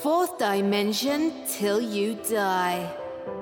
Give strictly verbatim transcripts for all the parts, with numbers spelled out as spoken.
Fourth dimension till you die.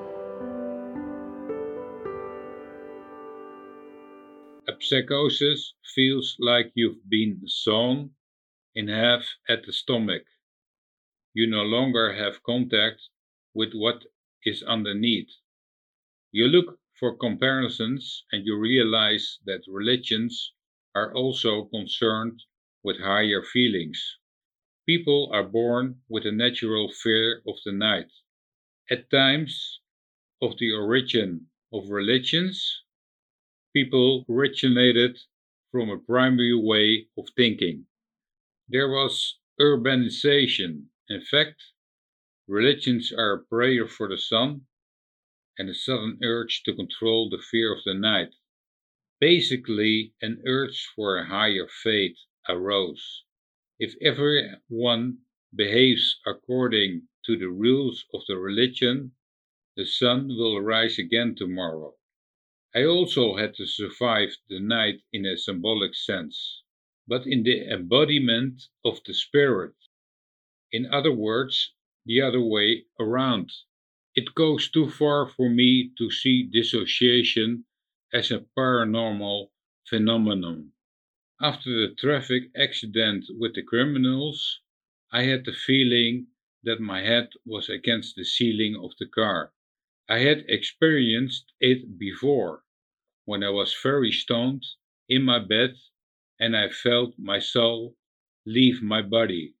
A psychosis feels like you've been sawn in half at the stomach. You no longer have contact with what is underneath. You look for comparisons and you realize that religions are also concerned with higher feelings. People are born with a natural fear of the night. At times of the origin of religions, people originated from a primary way of thinking. There was urbanization. In fact, religions are a prayer for the sun and a sudden urge to control the fear of the night. Basically, an urge for a higher fate arose. If everyone behaves according to the rules of the religion, the sun will rise again tomorrow. I also had to survive the night in a symbolic sense, but in the embodiment of the spirit. In other words, the other way around. It goes too far for me to see dissociation as a paranormal phenomenon. After the traffic accident with the criminals, I had the feeling that my head was against the ceiling of the car. I had experienced it before, when I was very stoned in my bed and I felt my soul leave my body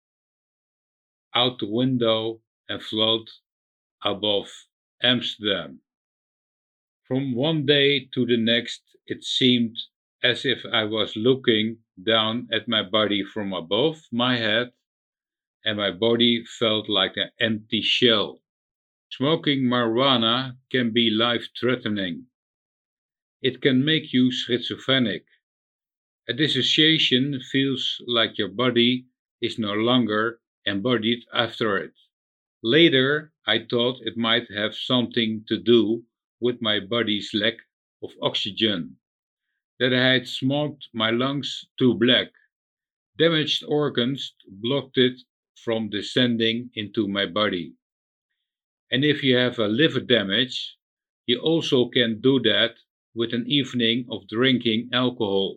out the window and float above Amsterdam. From one day to the next, it seemed as if I was looking down at my body from above my head, and my body felt like an empty shell. Smoking marijuana can be life-threatening. It can make you schizophrenic. A dissociation feels like your body is no longer embodied after it. Later, I thought it might have something to do with my body's lack of oxygen, that I had smoked my lungs too black. Damaged organs blocked it from descending into my body. And if you have a liver damage, you also can do that with an evening of drinking alcohol.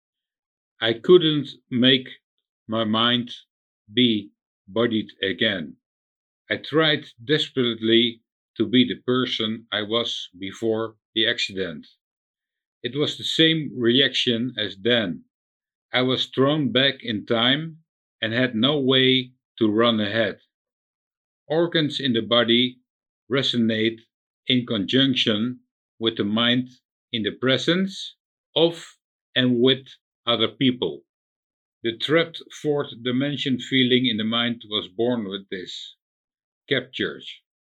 I couldn't make my mind be bodied again. I tried desperately to be the person I was before the accident. It was the same reaction as then. I was thrown back in time and had no way to run ahead. Organs in the body resonate in conjunction with the mind in the presence of and with other people. The trapped fourth dimension feeling in the mind was born with this. Captured.